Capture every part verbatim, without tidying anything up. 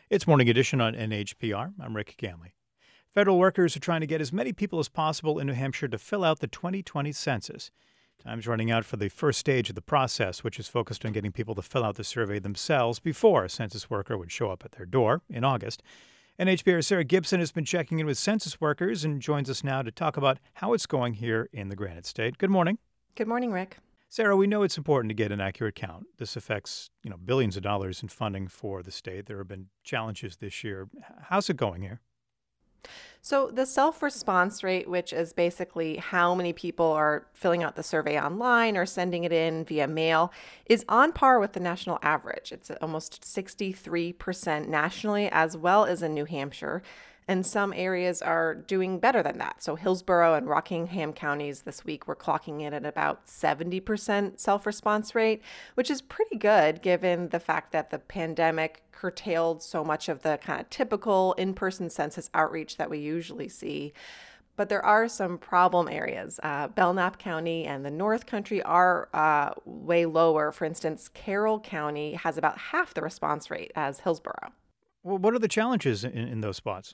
It's Morning Edition on N H P R. I'm Rick Ganley. Federal workers are trying to get as many people as possible in New Hampshire to fill out the twenty twenty census. Time's running out for the first stage of the process, which is focused on getting people to fill out the survey themselves before a census worker would show up at their door in August. N H P R's Sarah Gibson has been checking in with census workers and joins us now to talk about how it's going here in the Granite State. Good morning. Good morning, Rick. Sarah, we know it's important to get an accurate count. This affects, you know, billions of dollars in funding for the state. There have been challenges this year. How's it going here? So, the self response rate, which is basically how many people are filling out the survey online or sending it in via mail, is on par with the national average. It's almost sixty-three percent nationally, as well as in New Hampshire. And some areas are doing better than that. So Hillsborough and Rockingham counties this week were clocking in at about seventy percent self-response rate, which is pretty good given the fact that the pandemic curtailed so much of the kind of typical in-person census outreach that we usually see. But there are some problem areas. Uh, Belknap County and the North Country are uh, way lower. For instance, Carroll County has about half the response rate as Hillsborough. Well, what are the challenges in, in those spots?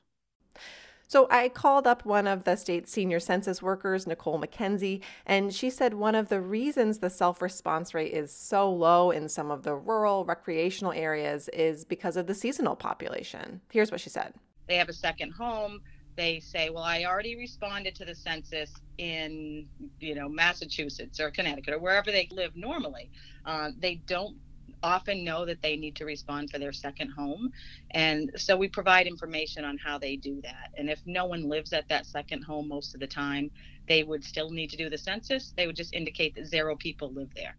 So I called up one of the state's senior census workers, Nicole McKenzie, and she said one of the reasons the self-response rate is so low in some of the rural recreational areas is because of the seasonal population. Here's what she said. They have a second home. They say, well, I already responded to the census in, you know, Massachusetts or Connecticut or wherever they live normally. Uh, they don't often know that they need to respond for their second home. And so we provide information on how they do that. And if no one lives at that second home most of the time, they would still need to do the census. They would just indicate that zero people live there.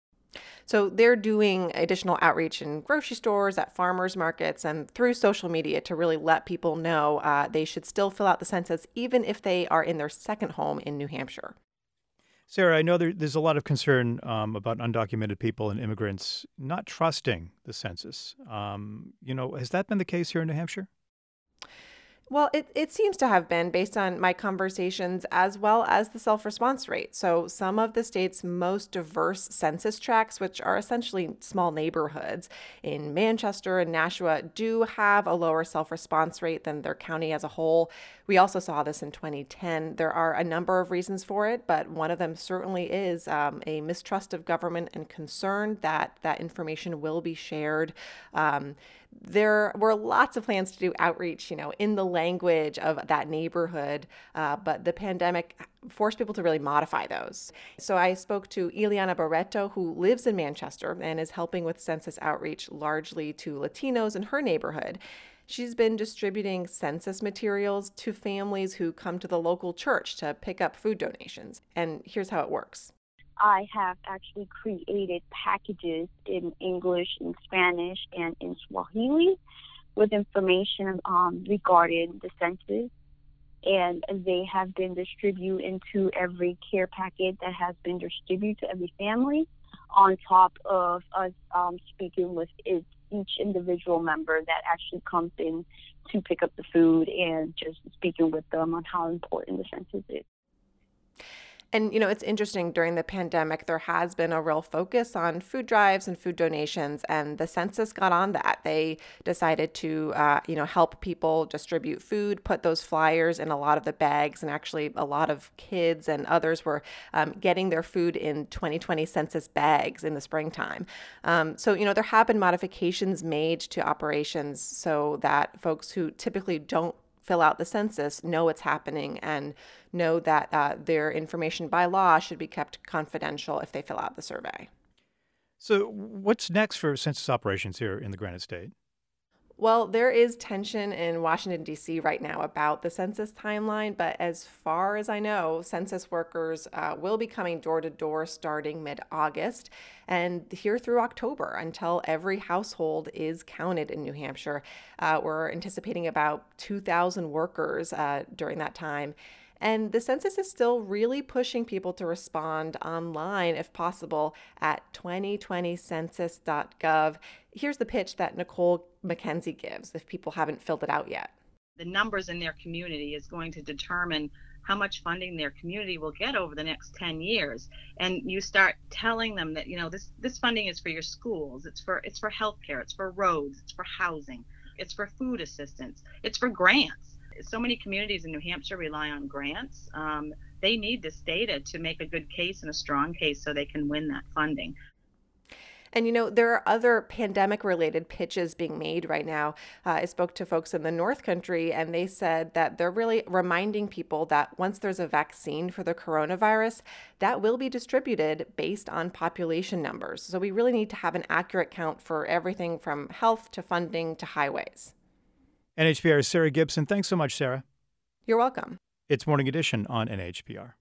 So they're doing additional outreach in grocery stores, at farmers markets, and through social media to really let people know uh, they should still fill out the census even if they are in their second home in New Hampshire. Sarah, I know there, there's a lot of concern um, about undocumented people and immigrants not trusting the census. Um, you know, has that been the case here in New Hampshire? Well, it, it seems to have been based on my conversations as well as the self-response rate. So some of the state's most diverse census tracts, which are essentially small neighborhoods in Manchester and Nashua, do have a lower self-response rate than their county as a whole. We also saw this in twenty ten. There are a number of reasons for it, but one of them certainly is um, a mistrust of government and concern that that information will be shared. Um, There were lots of plans to do outreach, you know, in the language of that neighborhood, uh, but the pandemic forced people to really modify those. So I spoke to Ileana Barreto, who lives in Manchester and is helping with census outreach largely to Latinos in her neighborhood. She's been distributing census materials to families who come to the local church to pick up food donations. And here's how it works. I have actually created packages in English, in Spanish, and in Swahili with information um, regarding the census. And they have been distributed into every care packet that has been distributed to every family, on top of us um, speaking with each individual member that actually comes in to pick up the food and just speaking with them on how important the census is. And, you know, it's interesting, during the pandemic, there has been a real focus on food drives and food donations, and the census got on that. They decided to, uh, you know, help people distribute food, put those flyers in a lot of the bags, and actually a lot of kids and others were um, getting their food in twenty twenty census bags in the springtime. Um, so, you know, there have been modifications made to operations so that folks who typically don't fill out the census know what's happening and know that uh, their information by law should be kept confidential if they fill out the survey. So what's next for census operations here in the Granite State? Well, there is tension in Washington, D C right now about the census timeline, but as far as I know, census workers uh, will be coming door to door starting mid-August and here through October until every household is counted in New Hampshire. Uh, we're anticipating about two thousand workers uh, during that time. And the census is still really pushing people to respond online, if possible, at twenty twenty census dot gov. Here's the pitch that Nicole McKenzie gives if people haven't filled it out yet. The numbers in their community is going to determine how much funding their community will get over the next ten years. And you start telling them that, you know, this, this funding is for your schools, it's for it's for healthcare, it's for roads, it's for housing. It's for food assistance. It's for grants. So many communities in New Hampshire rely on grants. Um, they need this data to make a good case and a strong case so they can win that funding. And, you know, there are other pandemic-related pitches being made right now. Uh, I spoke to folks in the North Country, and they said that they're really reminding people that once there's a vaccine for the coronavirus, that will be distributed based on population numbers. So we really need to have an accurate count for everything from health to funding to highways. N H P R's Sarah Gibson. Thanks so much, Sarah. You're welcome. It's Morning Edition on N H P R.